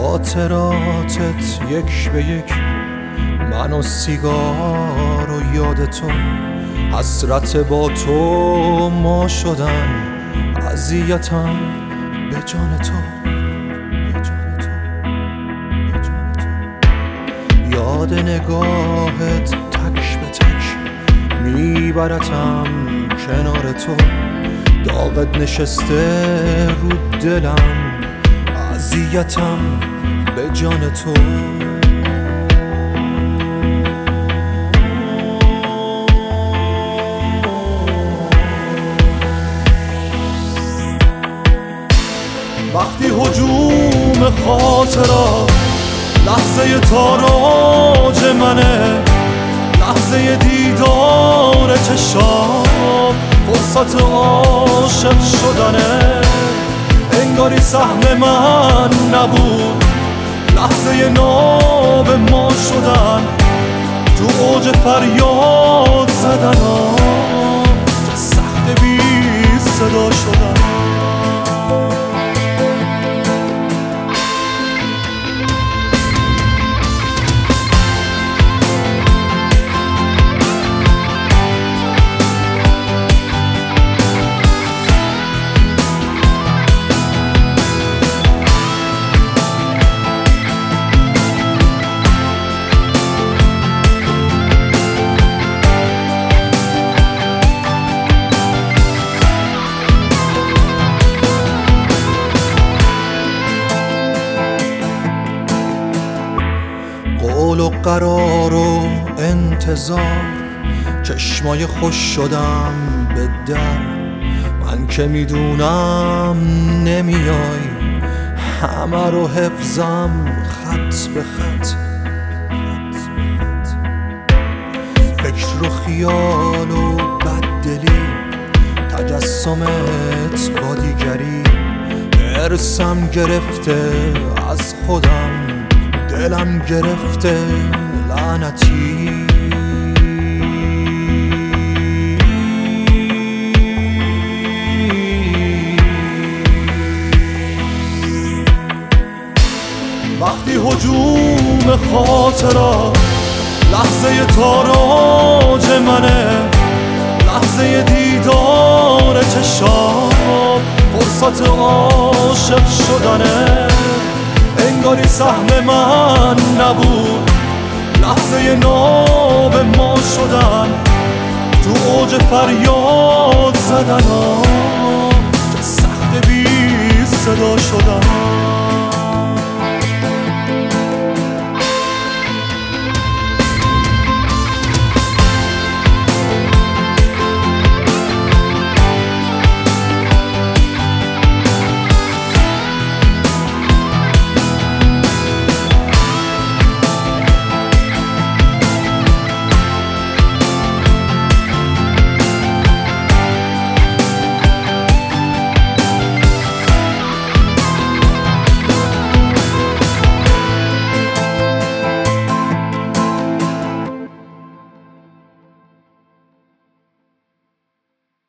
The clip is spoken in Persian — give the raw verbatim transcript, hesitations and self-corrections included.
خاطراتت یک به یک، من و سیگار و یاد تو، حسرت با تو ما شدن، اذیتم به جان تو، به جان تو، به جان تو. یاد نگاهت تک به تک میبرتم کنار تو، داغت نشسته رو دلم، اذیتم به جان تو. وقتی هجوم خاطرات لحظه تاراج منه، لحظه دیدار چشام فرصت عاشق شدنه، انگاری سهم من نبود لحظه ناب ما شدن، تو اوج فریاد زدن ها چه سخت بی صدا شدن. قول و قرار و انتظار، چشمای خوش شدم به در، من که میدونم نمیای، همه رو حفظم خط به خط، فکر و خیال و بددلی، تجسمت با دیگری، ارسم گرفته از خودم، دلم گرفته لعنتی. وقتی هجوم خاطرات لحظه تاراج منه، لحظه دیدار چشام فرصت عاشق شدنه، انگاری سهم من نبود لحظه ناب ما شدن، تو اوج فریاد زدن ها چه سخت بی صدا شدن.